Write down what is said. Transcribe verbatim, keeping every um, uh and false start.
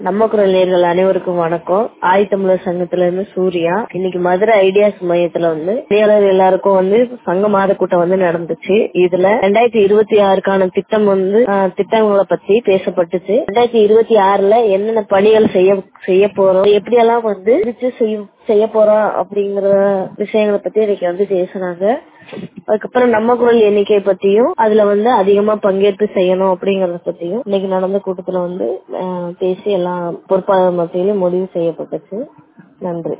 நம்ம குரல் நேயர்கள் அனைவருக்கும் வணக்கம். ஆதித்தமிழர் சங்கத்துல இருந்து சூர்யா. இன்னைக்கு மதுரை ஐடியாஸ் மையத்துல வந்து பணியாளர் எல்லாருக்கும் வந்து சங்க மாத கூட்டம் வந்து நடந்துச்சு. இதுல ரெண்டாயிரத்தி இருபத்தி ஆறுக்கான திட்டம் வந்து திட்டங்களை பத்தி பேசப்பட்டுச்சு. ரெண்டாயிரத்தி இருபத்தி ஆறுல என்னென்ன பணிகள் செய்ய செய்ய போறோம், எப்படியெல்லாம் வந்து செய்ய போறோம் அப்படிங்கிற விஷயங்களை பத்தி இன்னைக்கு வந்து பேசுனாங்க. அதுக்கப்புறம் நம்ம குரல் எண்ணிக்கை பத்தியும் அதுல வந்து அதிகமா பங்கேற்பு செய்யணும் அப்படிங்கறத பத்தியும் இன்னைக்கு நடந்த கூட்டத்துல வந்து பேசி எல்லாம் பொறுப்பாளர் மத்தியிலும் முடிவு செய்யப்பட்டுச்சு. நன்றி.